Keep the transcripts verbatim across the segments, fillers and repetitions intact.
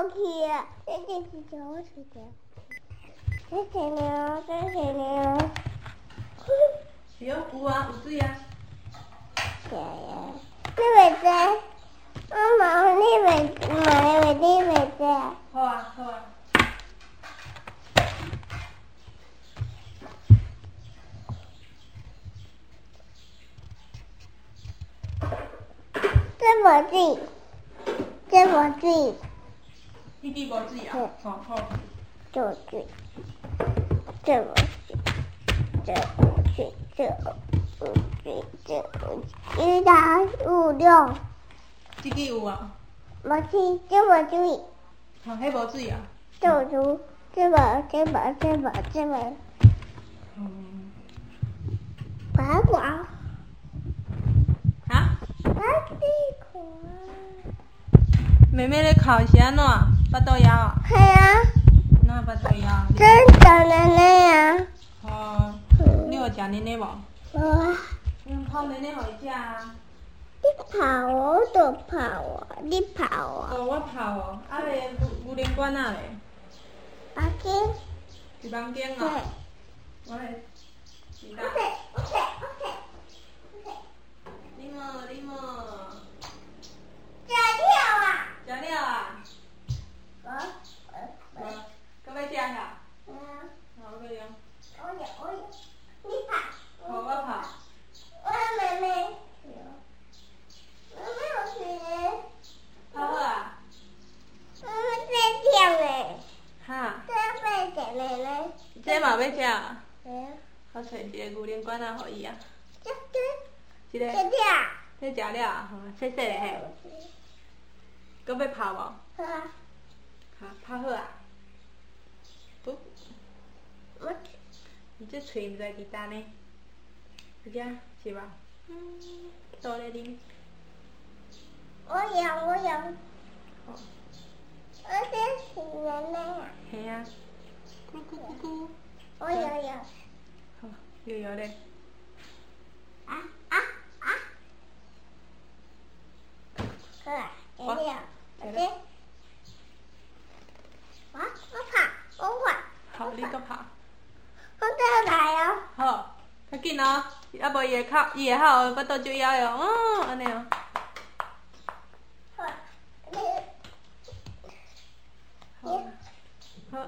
过去啊！这就是小水的，这是牛，这是牛。 有有啊，有水啊。 是啊，你袂知？我问你袂，问你袂知？ 好啊，好啊。 这无水，这无水。 迄支无水啊？好好。 这无水，这无水，这无水，这无水，这无水，一三五六。 这支有啊。 无水，这无水。 吼，迄无水啊。 这无水，这无，这无，这无，这无。 嗯。 拔管。 哈？ 拔地管。 妹妹咧哭是安怎？巴肚枵啊？ 系啊。 哪巴肚枵？ 真的奶奶啊。 哦。你有食奶奶无？ 无啊。 嗯，泡奶奶互伊食啊。 你泡我就泡我，你泡我。 哦，我泡哦。啊咧，牛奶管仔咧？ 房间。 伫房间对。 哦。我咧。是啦。 OK OK OK OK。 你莫你莫。 食了啊。 食了啊？ 无。 无。搁要食下？ 嗯。 好，搁用。 我有我有，你泡。 好，我泡。 我妹妹。妹妹有水。 泡好啊？ 妹妹在跳嘞。 哈。 这要食奶奶。 这嘛要食啊？ 对啊。 我找一个牛奶管仔互伊啊。 这这。 一个。 这跳。 这食了啊？吼，细细的嘿。搁要泡无？ 好啊。 哈，泡好啊。不。 我。 你这喙毋知伫倒呢？有遮是吧？嗯。倒咧啉。 我有我有。 哦。 我这是奶奶啊。 嘿啊。咕咕咕咕。 我有有。 好，有有咧。 啊啊啊！好啊，有了。 有这。我我跑，我跑。 好，你搁跑。 我再来哦。 好，较紧哦，啊无伊会哭，伊会哭哦，巴肚就枵哟，哦，安尼哦。 好，你。 好。好。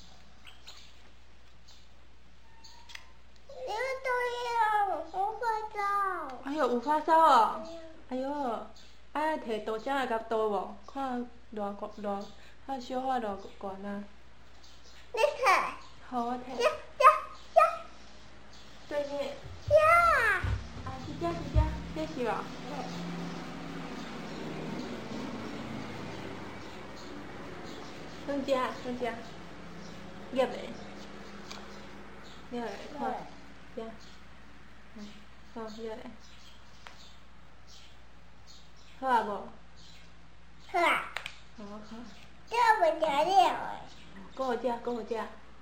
你都要有发烧。 哎呦，有发烧哦！哎呦，啊，摕豆浆来甲倒无？看偌悬偌，较小可偌悬啊。 你摕。 好，我摕。 呀呀呀！ 对呢。 呀！ 啊，是这是这，这是无？算食算食，叶嘞，叶嘞，看，这，嗯，好叶嘞，好啊无？ 好啊。 好好。 这不得了诶。 搁有这，搁有这。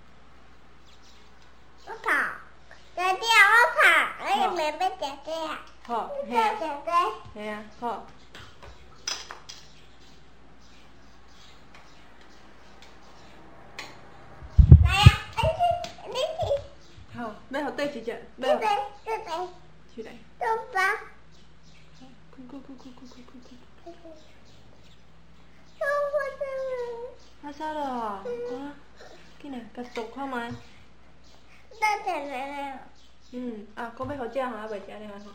我跑，姐姐我跑，我有妹妹姐姐啊。 好，嘿啊。 啊。 姐姐。 嘿啊，好。 来呀，你你去。 好，要互对一只， 这边这边。 去来。 豆包。 咕咕咕咕咕咕咕咕。 我发烧了。 发烧了哦，啊，紧来，甲数看卖。 再吃奶奶。 嗯，啊，搁要互食吼，还袂食了吼。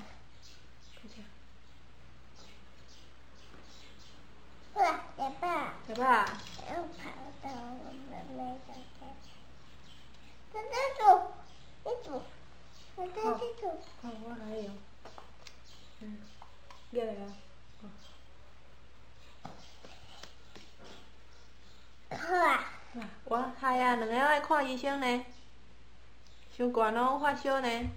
好啊，姐爸。 食饱啊？ 又跑到我妹妹姐姐。姐姐煮，你煮。姐姐去煮。 好，我来用。嗯，热嘞啊。 好啊。 我嗨啊，两个爱看医生呢。伤悬哦，发烧呢。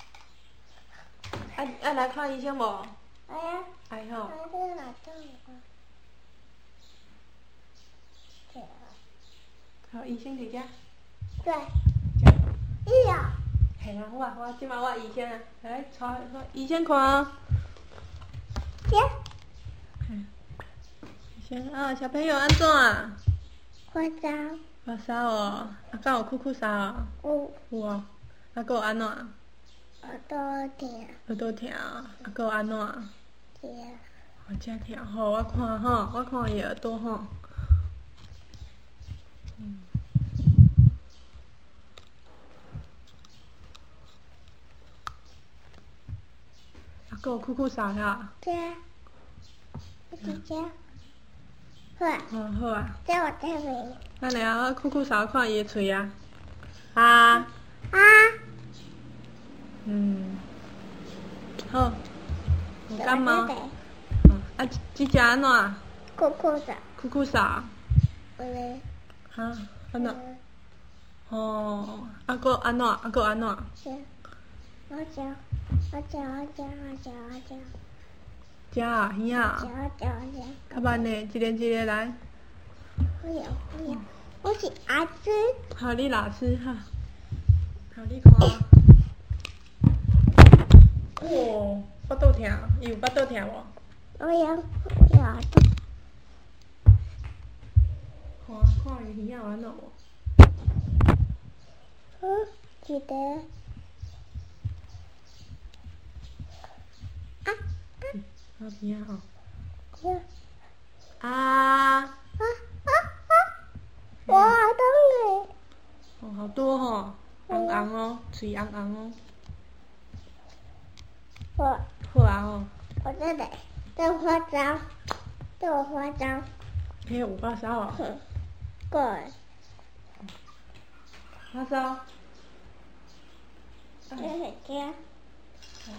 爱爱来看医生无？ 哎呀。 爱吼。 我在哪动啊？对啊。 好，医生伫遮。 对。伊啊。 系啊，我我即摆我医生啊，来带医生看哦。 呀。 嗯。医先啊，小朋友安怎啊？ 发烧。 发烧哦，啊，敢有酷酷烧哦？ 有。 有哦，啊，搁有安怎？ 耳朵疼。 耳朵疼啊，啊，搁有安怎？ 疼。 哦，真疼吼，我看吼，我看伊耳朵吼。嗯。啊，搁有酷酷烧哈？ 这。我直接。好啊。 哦，好啊。 这我这边。 咱来啊，我酷酷烧看伊的喙啊。啊。 啊。 嗯。好。有感冒。 哦， 啊，这只安怎？ 酷酷烧。 酷酷烧。 有咧。 哈？安怎？哦，啊，搁安怎？啊，搁安怎？ 是。我叫，我叫，我叫，我叫，我叫。 食啊，耳啊。 叫叫叫。 较慢呢，一个一个来。 我有，我有，我是阿芝。 好，你老师哈。好，你看。哦，腹肚疼，伊有腹肚疼无？ 我有，我有耳朵。 看看伊耳啊安怎无？ 嗯，记得。啊啊。 好耳啊吼。 有。 啊。 啊啊啊！我耳朵嘞。 哦，好多吼，红红哦，嘴红红哦。 我。 好啊吼。 我这里，这花招，这我花招。 迄有发烧哦。 哼，过。 发烧。 这是这。 好。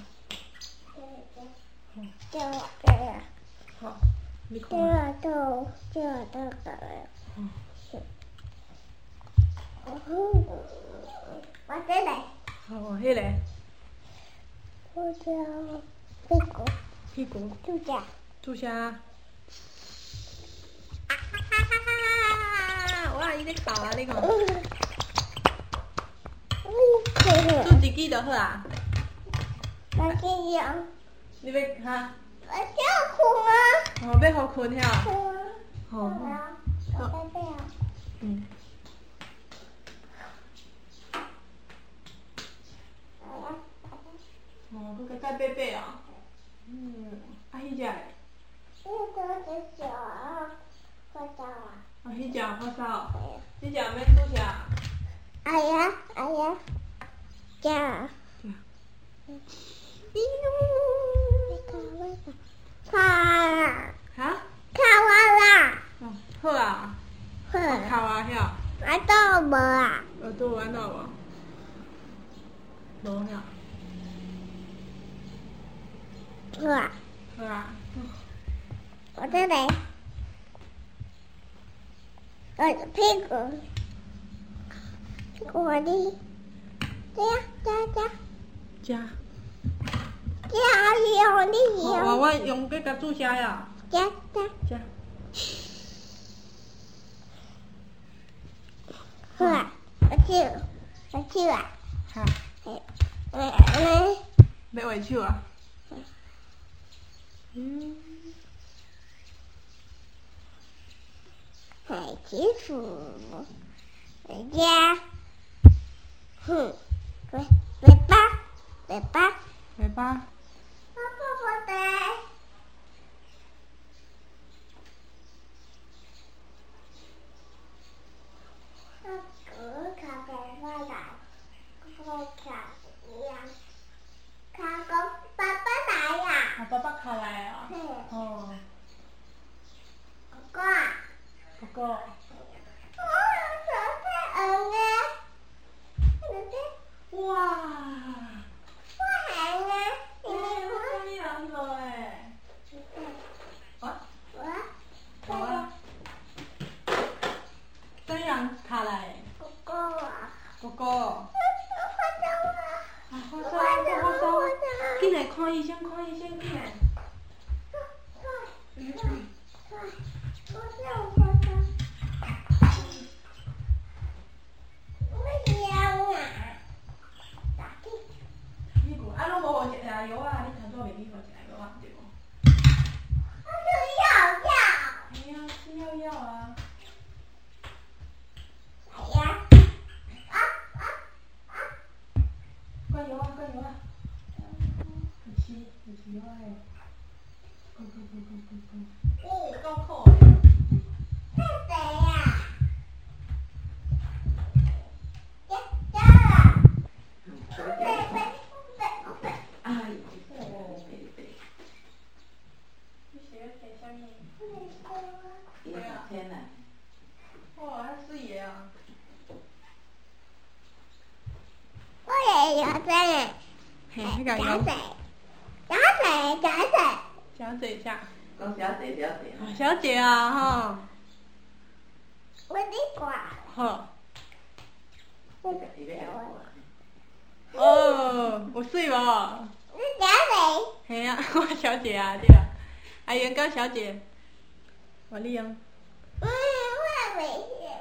这我这样。 好，你看。 这我都，这我都搞了。 嗯。 我这里。 哦，迄个。 我叫屁股。 屁股。 注射。 注射。啊哈哈哈哈！哇，伊咧哭啊，你看。注一支就好啊。 我这样。 你要哈？ 我叫困啊。 哦，要互困遐。 好。好。我这样。 嗯。哦，佮佮再白白哦。嗯，啊，迄只嘞？ 迄个是小啊，发烧啊。 哦，迄只有发烧。迄只免注射。 哎呀，哎呀，这样。咦噜！卡啦。 哈？ 卡完啦。 哦，好啊。 好。 哭啊，遐。 耳朵无啊？ 耳朵有安怎无？无遐。 好啊。 好啊。 我这里。我的屁股。屁股我的。这样，这样，这样。 这。 这样用力用。 我我用这个注射呀。 这这。 这。 好啊，我去，我去啊。 哈。 哎哎哎。 要画手啊？嗯。 海基础，人家，哼，尾尾巴，尾巴， 尾巴。 爸爸我的。我卡在哪来？我卡一样，卡个爸爸来呀。 啊，爸爸卡来啊。 嘿。 哦。 哥哥啊。 哥哥。 我手太硬了。 哇。 我还呢。 你看你人了诶。啊？ 我。 我。怎样卡来？ 哥哥啊。 哥哥。 发烧啊！ 啊，发烧，发烧！紧来看医生，看医生，紧来。 快快快！我有发烧。我痒啊！打屁！ 屁股，啊，拢无互食药啊？你头拄袂去互食药啊？对无？ 我就要要。 哎呀， 要要啊。 哎呀！啊啊啊！ 加油啊！加油啊！唔是唔是我诶。滚滚滚滚滚滚！哦，够苦诶。 是谁呀？呀呀！贝贝贝贝。 哎，哦，贝贝。你是要摕啥物？ 伊要天呐。 哇，遐水个啊！ 我也有这个。 嘿，迄个小有。 姐，小姐，小姐。 小姐啥？ 讲小姐，小姐。 小姐啊，吼。 我的瓜。 好。 我伊要来过。 哦，有水无？ 你小姐。 嘿啊，我小姐啊，对啊。阿元高小姐。我利用。 嗯，我没有。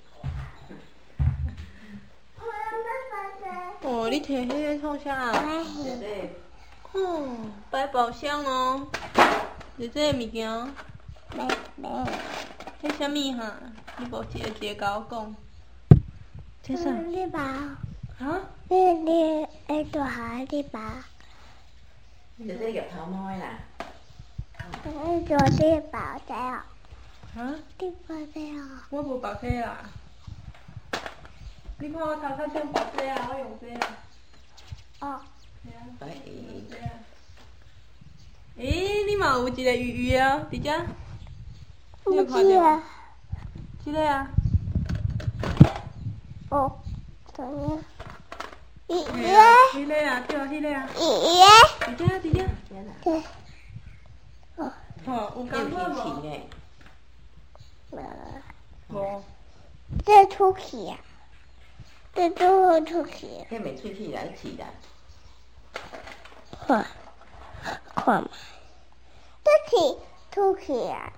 我没发生。 哦，你摕迄个创啥啊？ 姐姐。 哦，百宝箱哦。是这个物件。 没没。 迄啥物哈？你无一个一个甲我讲。这啥？ 你包。 哈？ 你你耳朵好，你包。 姐姐入头毛的啦。 嗯，就是包的哦。 哈？ 你包的哦。 我无包这啦。你看我头壳像包这啊，我用这啊。 哦。 对啊。 哎。 对啊。诶，你嘛有一个鱼鱼啊，伫遮。 不是啊。 这个啊。 哦，怎样？爷爷。 迄个啊，对啊，迄个啊。 爷爷。 伫遮，伫遮。 对。哦。 吼，有感觉无？ 无。 无。 这出去呀？这都出去。 迄袂喙齿来试啦。 看，看嘛。这去出去呀？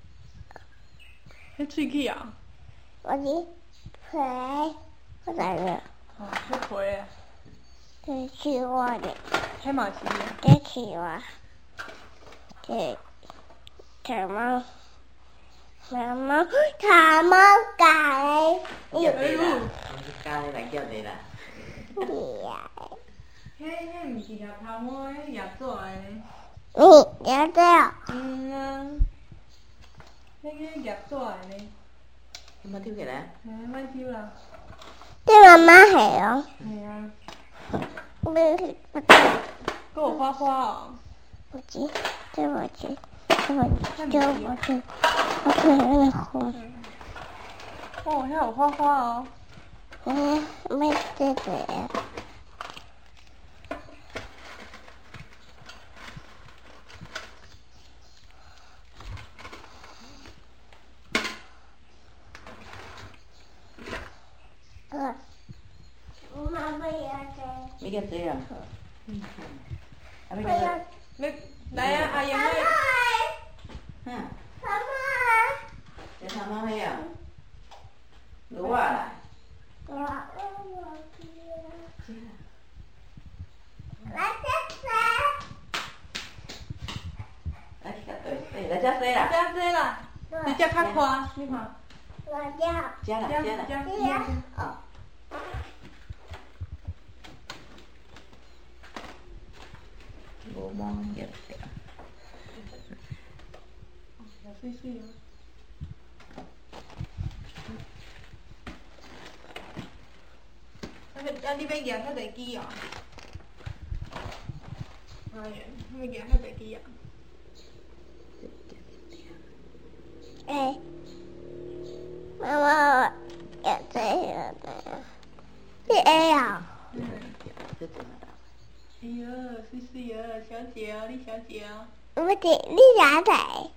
迄喙齿啊？ 我的腿，我在这。 哦，迄皮啊。 这是我的。 迄嘛是啊。 这是我。这什么？什么？什么改？ 叫你啦，教你来叫你啦。 你呀？ 迄迄毋是叶头毛的，叶纸的。 你要这样？ 嗯啊。迄个叶纸的呢？ 你莫抽起来。 嘿，莫抽啦。 这妈妈还哦。 系啊。 我我搁有花花哦。 不知，这我知，这我知，这我知，我知那个红。 哦，遐有花花哦。 嗯，没这个呀。嗯，妈妈要这。 你叫谁啊？嗯。啊，你我要。 叫。 你来啊，阿英妈妈。 嗯。 妈妈。 这头毛迄啊？撸啊啦。 我我我来这谁？ 来去甲对，对，来遮洗啦。 遮洗啦，你遮较宽，你看。 我叫。 遮啦，遮啦。 遮遮。 啊。无毛叶的。 小水水哦。啊，啊！你要举遐个机哦？哎呀，你要举遐个机啊？ 哎，妈妈，要这个的，是 A 啊。 嗯，这怎么啦？ 哎呦，水水哦，小姐哦，你小姐哦。 不是，你啥仔？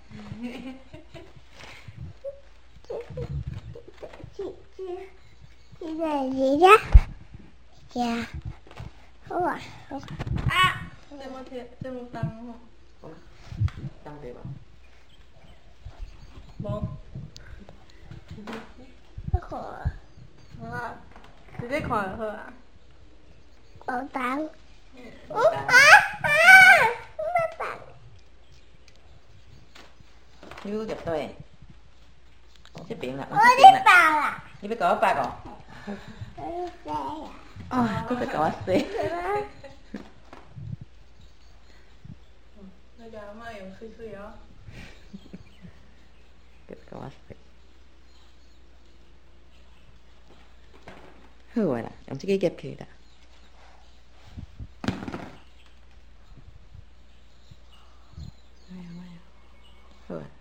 这这这这个是呀呀，哇！ 啊！这么贴，这么重吼。 好，重对无？ 无。 好。 啊，直接看就好啊。 好重。 嗯。 啊啊！没办。 你入对。 这边啦， 我往这边的啦。 爸啦， 你要甲我拔哦？ 我的谁呀？ 哦，搁要甲我洗。 那个阿嬷用水水哦。 搁甲我洗。好啊啦，用这个夹起啦。哎呀妈呀！好啊。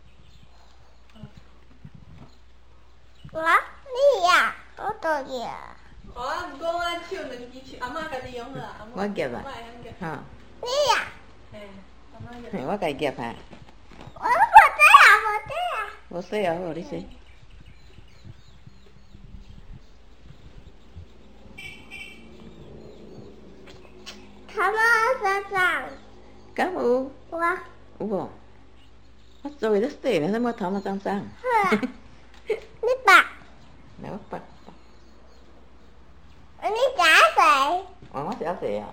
我你呀，我到呀。 哦啊，毋过我手两支手，阿嬷家己用啦，阿嬷。 我夹啊阿嬷会晓夹。 哈， 你呀， 嘿，阿嬷夹。 嘿，我家己夹啊。 我我这呀，我这呀。 无洗啊，好，你洗。 他们身上， 敢有？ 我有无？我做的洗呢，怎么头毛脏脏？ 呵，你爸， 来，我拔。 你夹谁？ 哦，我是要洗啊。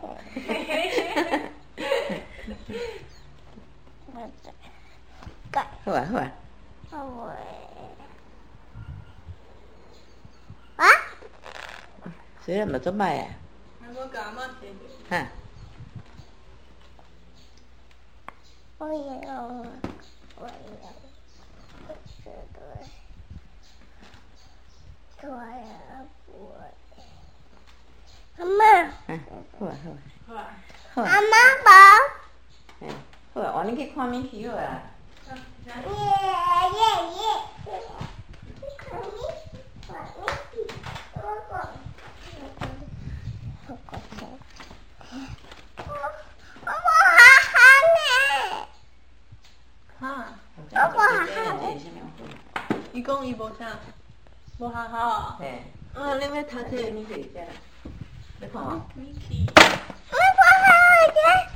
我这，盖， 好啊，好啊。 我，啊？ 洗了嘛做歹啊？ 我甲阿嬷洗着。 哈。 我也有，我也有，这个，对呀，我，阿妈， 嗯，好啊，好啊。 好啊。 好啊。 阿妈宝， 嘿，好啊，换你去看面去好啊。 耶耶耶！你看你，我你，我我，我我谁？我我我哈哈呢？ 哈？ 我我哈哈。 伊讲伊无啥，无学校啊。 嘿。 啊，你要读册？ 你去遮。你看哦。 米奇。 我我哈哈。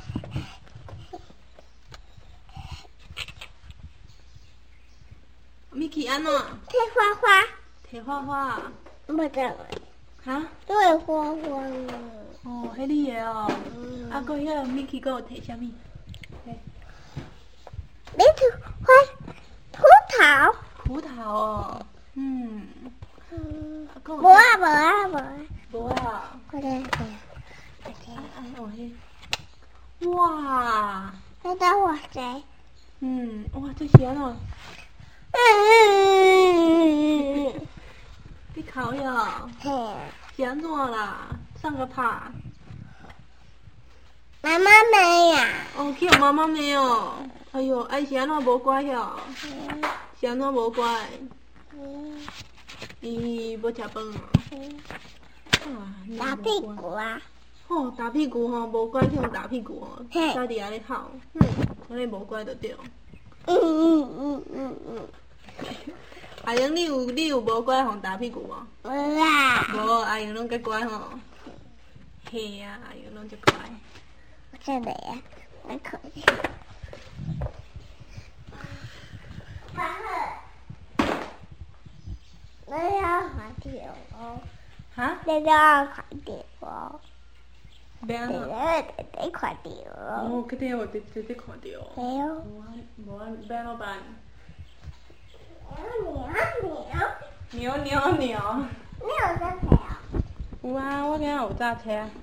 米奇安怎？ 贴花花， 摕画画。 不对， 哈？ 对花花呢。 哦，迄你的哦。啊，搁遐米奇搁有摕啥物？ 你土花葡萄。 葡萄哦。嗯。 嗯。 啊，搁有无啊无啊无啊。 无啊。 我来我啊啊，有迄。哇。 来，等我谁？ 嗯，哇，这是安怎？ 嗯。 你考呀？ 嘿， 是安怎啦？上个拍。 妈妈没呀。 哦，去互妈妈骂哦。哎哟，哎是安怎无乖哦？是安怎无乖？ 嗯。 伊要食饭哦。 嗯。 哇， 打屁股啊！ 吼，打屁股吼，无乖去互打屁股哦。 嘿家己安尼哭，嗯，安尼无乖就对。 嗯嗯嗯嗯嗯。 阿英，你有你有无乖互打屁股无？ 无啦。 无，阿英拢较乖吼。嘿啊，阿英拢足乖。 这里呀，很可惜。爸爸，我要快点哦！ 哈？ 你要快点哦！ 要安你怎？ 得得快点哦！ 哦，肯定有直直直看到。 没有。 无啊，无啊，要安怎办？ 鸟鸟鸟， 鸟鸟鸟。 你有在陪啊？ 有啊，我今仔有揸車。 啊，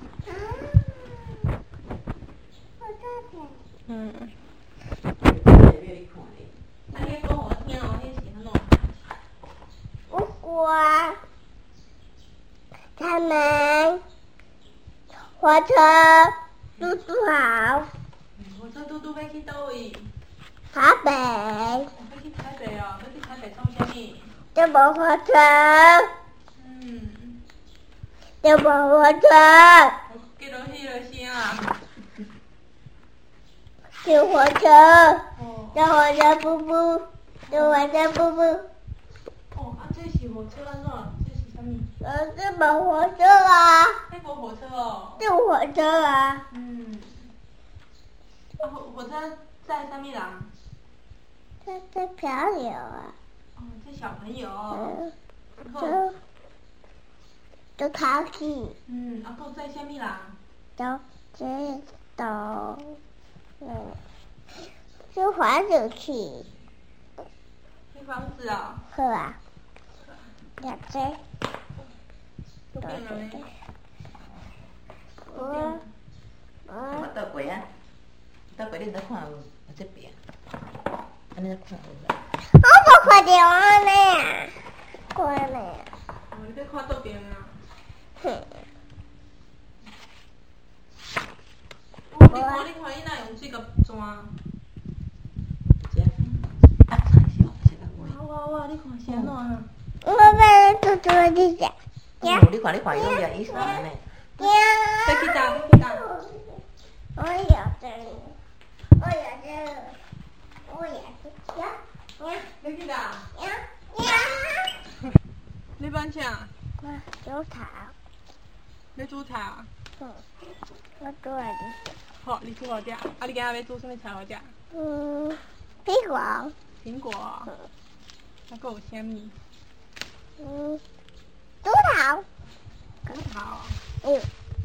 我在陪。 嗯。 你看哩。 啊，你讲我听哦，迄是安怎？ 不管他们火车嘟嘟好， 火车嘟嘟要去倒位？ 台北要去台北哦，要去台北创啥物？ 这部火车， 嗯。 这部火车， 我记到迄个声啊。 这火车， 哦。 这火车布布，这火车布布， 哦，啊，这是火车安怎？这是啥物？ 呃，这部火车啊， 那部火车哦。 这火车啊， 嗯。啊，火火车载啥物人？ 这这漂流啊， 哦，这小朋友。 嗯， 好。 这这考试， 嗯，啊，搁载啥物人？ 都这都，嗯，这滑手器， 去房子啊？ 好啊，两只。 都变了没？ 我我我倒过啊，倒过你再看有有这边，安尼看有啦。 我不看到我呢，关呢。 哦，你在看倒边啊？ 哼。 哦，你看你看，伊哪用这个砖？ 这啊，太小，这个哇哇哇！你看是安怎啊？ 我把它做做一下。 哦，你看你看，用个衣裳呢。 再去打，再去打。 我要这个，我要这个，我要这个，呀呀再去打。 呀呀！ 你搬啥？ 我煮茶， 要煮茶。 嗯，我煮了这。 好，你煮好食。啊，你今仔要煮什么菜好食？ 嗯，苹果。 苹果。 嗯。 还佫有啥物？ 嗯，猪头。 骨头。 嗯。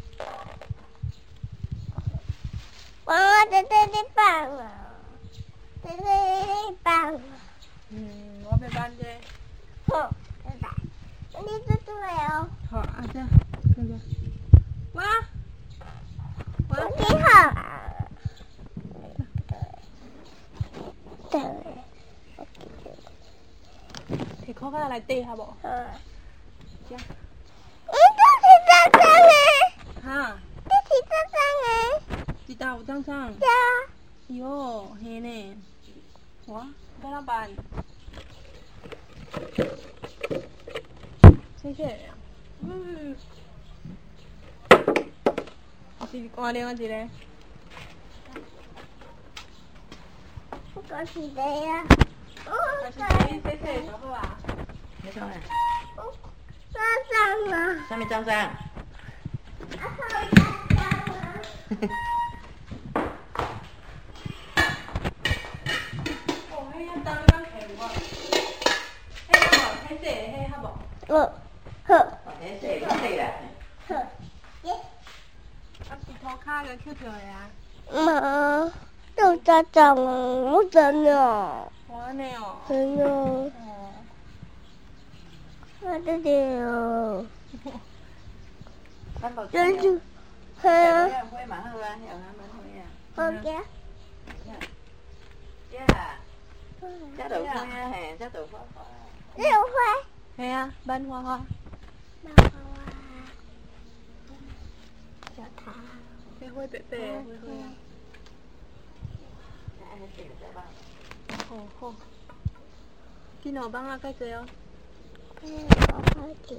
我在这里放了，在这里放了。 嗯，我要搬这。 好，拜拜。你做对哦。 好，啊这，看这。哇！ 我挺好啊。对。 摕裤脚来缀好无？ 嗯。 这。 你这是脏脏的。 哈？ 这是脏脏的。 一道有脏脏。 对啊。 哟，嘿呢。哇，要怎办？谢谢呀。嗯。是换另外一个。 不过是的呀。 还是洗洗洗就好啊。 你讲啊？ 脏脏啊。 啥物脏脏？ 啊，好脏脏啊。 哦，迄遐当当摕有无？迄较无，迄细的迄较无。 嗯，好。 迄细细啦。 好。耶。 啊，是涂骹个捡着的啊。 妈，都脏脏啊，好脏啊。 哦，安尼哦。 真的。 哦。 我的天哦。 真是。系啊。 花嘛好啊，有啊，蛮好啊。 好嘅。 这，这就花啊嘿，这就花花。 这有花。 系啊，班花花。 班花花。小桃。 这花白白的花花啊。好好。今后放啊较济哦。 嗯，好好听。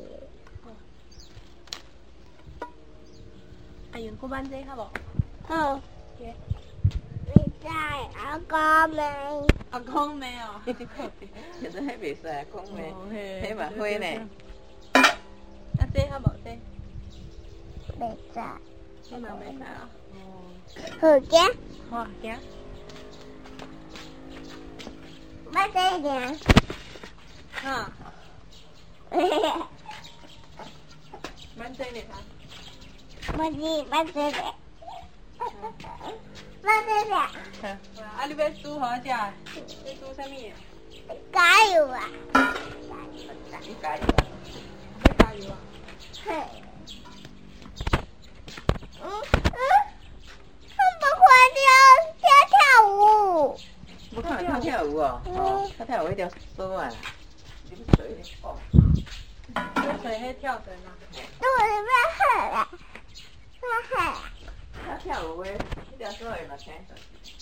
啊，用古板这好无？ 好。你在阿公妹。 阿公妹哦。 现在迄袂使啊，讲咩？迄嘛花呢？ 啊，这好无这？ 袂使。 这嘛袂使啊。 好嘅。 好，行。 捌这点。 哈。 嘿嘿。 捌这呢啊？ 捌这捌这个。捌这个。 啊，你要煮好食？你煮啥物？ 加油啊！ 你加油啊！ 要加油啊？ 嘿。嗯嗯，我不会跳跳跳舞。 我看跳跳舞哦，哦，跳跳舞迄条绳啊，你要水咧哦。 要水迄跳绳啊？ 都是要喝啦，要喝。 跳跳舞诶，迄条绳会嘛听着。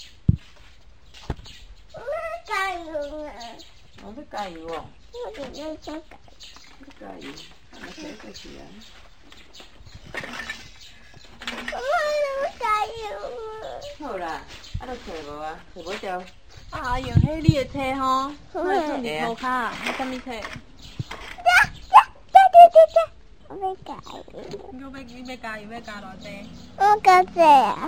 我加油啊！ 我要加油哦。 我今天想加要加油，啊，洗过去啊。 我要加油啊！ 好啦，啊，都找无啊，找无条。 啊，用迄你的册吼，我来做你涂骹啊，迄啥物册？ 加加加加加加！我要加油。 你要你要加油要加偌济？ 我加这啊！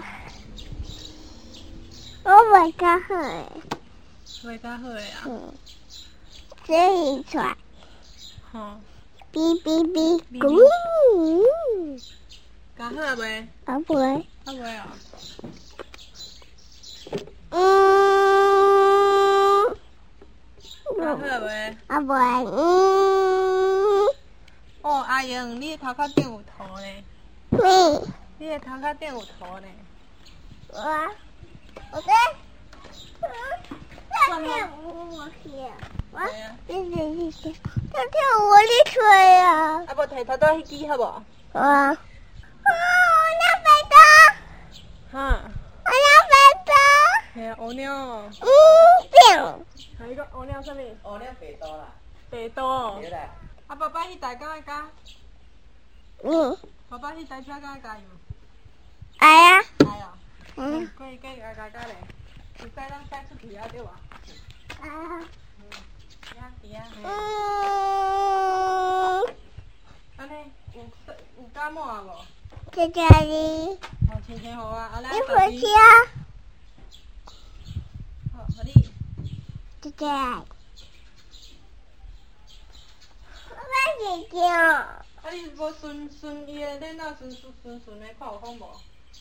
我袂加好诶。 会较好诶啊。 嗯。这一串。 吼。 哔哔哔，咕。 加好啊未？ 啊袂。 啊未啊？ 嗯。 好未？ 阿伯，嗯， 哦，阿英，你的头壳顶有涂呢。 你， 你的头壳顶有涂呢。 我，我在，嗯，在跳舞去。我，谢谢谢谢，在跳舞的吹啊。 啊，无摕头刀迄支好无？ 我，哦，那白的， 哈。 我要白的。 嘿啊，乌鸟。 嗯，饼。 还有一个乌鸟啥物？ 哦，你白刀啦。 白刀。 对啦。 啊，爸爸迄台敢会加？ 嗯。 爸爸迄台车敢会加油？ 哎呀。 哎呀。 嗯。 可以可以加加加咧，就使咱驶出去啊，对吧？ 啊。 嗯。呀呀。 嗯。 安尼有有感冒啊无？ 在这里。 哦，亲亲好啊，啊来。 你回去啊。 好，好你。 在这。我把姐姐。啊， 你无顺顺伊的脸啊，顺顺顺顺的，看有风无？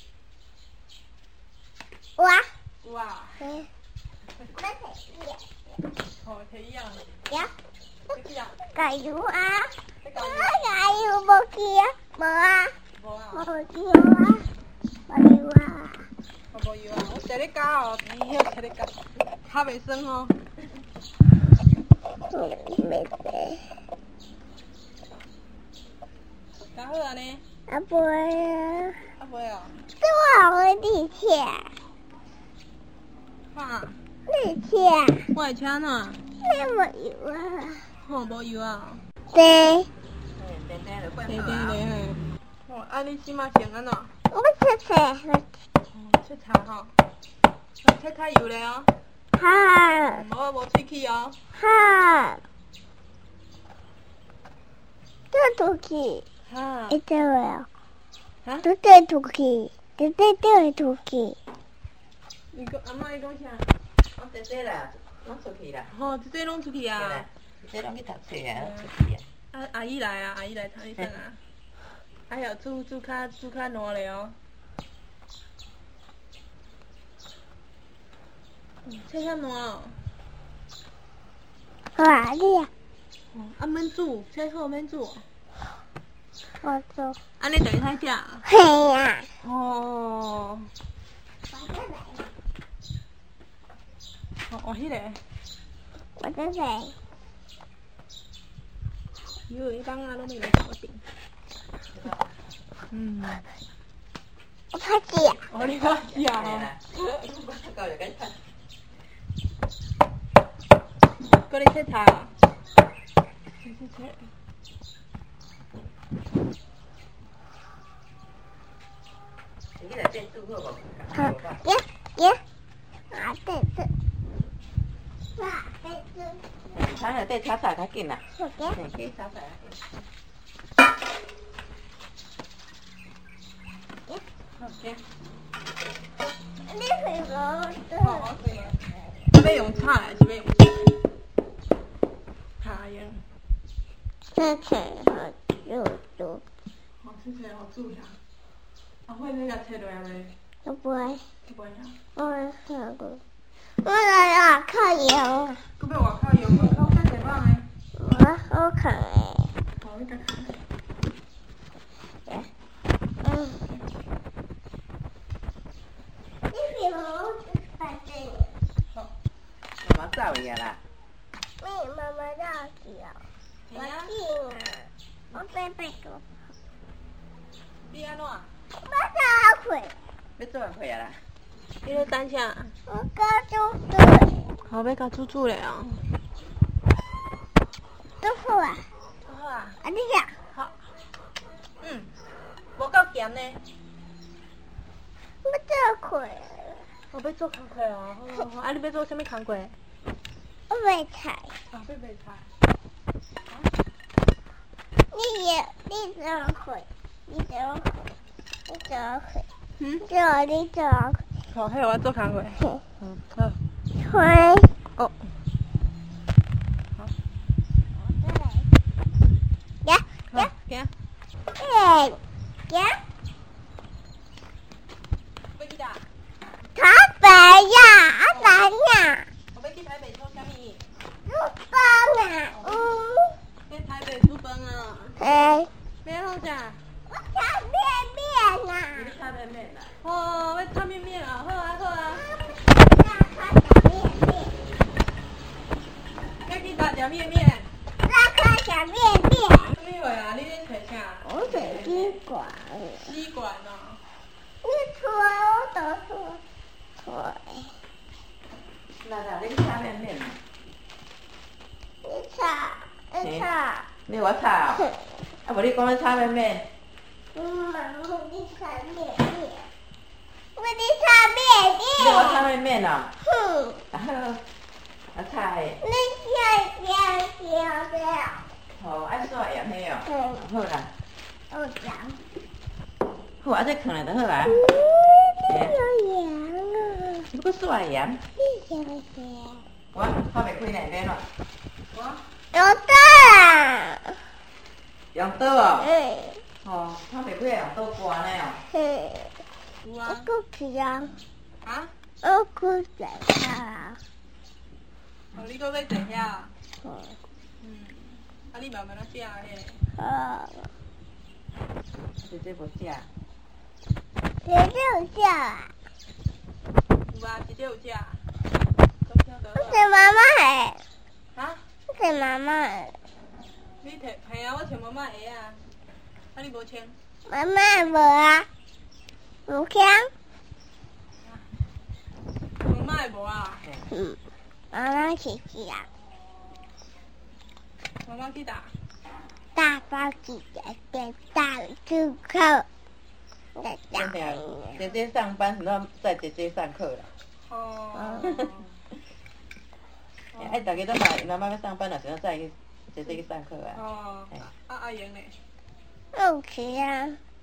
有啊。 有啊。 嗯。我摕伊。 哦，摕伊啊。 呀。 你去啊？ 加油啊！ 你我加油。 加油无去啊，无啊， 无啊。 无去啊，无油啊。 我无油啊，我坐咧加哦，伊迄坐咧加，较袂酸哦。 嗯，没得。 加好安尼。 阿伯啊。 阿伯哦。 这我好地铁。 哈。 地铁。 我的车呢？ 那无油啊。 吼，无油啊。 对。 嘿，电电就关对好啊。 对对嘿。哦，啊你即马穿安怎？ 我切切。 哦，切菜吼。切菜油咧哦。 哈。 无无喙齿哦。 哈。这土气。 哈。 一对了。 哈？ 这对土气，这对对土气。 伊讲阿嬷伊讲啥？ 我这这啦，拢出去啦。 吼，这这拢出去啊。 这拢去读册啊，拢出去啊。 啊，阿姨来啊，阿姨来唱一声啊。还有煮煮较煮较烂咧哦。嗯，切较烂哦。 好啊，你啊。 哦，啊免煮，切好免煮。 我做。 安尼等于歹食。 嘿呀。 哦。哦哦，迄个。 我在这。 哟，伊当啊，拢没搞定。嗯。 我怕死啊！ 哦，你怕死啊？ 到就紧看。 搁咧切菜啊？切切切。 你来变煮好无？ 好，耶耶，啊对对，啊对对。 炒下底炒菜较紧啦。 好的。 嘿，去炒菜较紧。 好嘅。 你会不？ 好，我会啊。要用炒还是要用切？炒用。 这才好煮煮。 好吃起来好煮呀。啊，会那个切落来未？ 我不会。 不会啊。 我看过。我来要看油。 佮要外口用，外口较侪网诶。 我我看诶。 好，你甲看。 嗯。你比我反正。 好。 妈妈走去啊啦。 没妈妈要去啊。我进啊。我背背过。 你安怎？ 我早回。 要做伙啊啦。 你咧等啥？ 我刚煮对。 好，要甲煮煮咧哦。 煮好啊。 好啊。 啊，你呀。 好。嗯。无够咸呢。 我做过。 我要做工课哦。好好好，啊，你要做啥物工课？ 我买菜。 啊，要卖菜。 你也，你怎么会？你怎么会？你怎么会？ 嗯。 这你怎么会？ 好，迄个我做工课。嗯，好。 会。 哦。好。 呀呀。行。 哎，呀。 要去哪？ 台北呀，啊南呀。 我要去台北做啥物？ 如果。 炒面面啦。哦，要炒面面啊，好啊好啊。要去打食面面。 那块小面面。 什么话啊？你咧找啥？ 我找吸管。 吸管哦。 你吹，我都吹。吹。 来来，你去炒面面。 你炒，你炒。 你我炒。啊，无你讲要炒面面。 嗯，我你炒面面。我你炒面面。 你我炒面面哦。 哼。 然后，啊菜。 你笑笑笑的。 哦，爱刷盐嘿哦。 嗯。 好啦。 我讲。 好，啊这放来就好啦。 嗯，有盐啊。 你搁刷盐？ 你想不想？ 我拍袂开内面咯。 我。 有蛋。 用刀哦。 嗯。 哦，拍袂开用刀刮呢哦。 嗯。 有啊。 我不吃啊。 啊？ 我不吃啊。 哦，你搁要坐遐？ 嗯。 嗯。啊，你慢慢仔食嘿。 好。 姐姐无食。 姐姐有吃啊。 有啊，姐姐有食。 我是妈妈的。 啊？ 我是妈妈的。 你摕，嘿啊，我穿妈妈鞋啊。啊，你无穿？ 妈妈无啊。无枪。 妈妈的无啊？ 嗯。妈妈去吃啊。 妈妈去打。 大包子的变大出口。 真的，姐姐上班，然后载姐姐上课啦。 哦。 哎，大家都嘛，妈妈要上班了，时候载姐姐去上课啊。 哦。啊阿莹呢？ 有吃啊。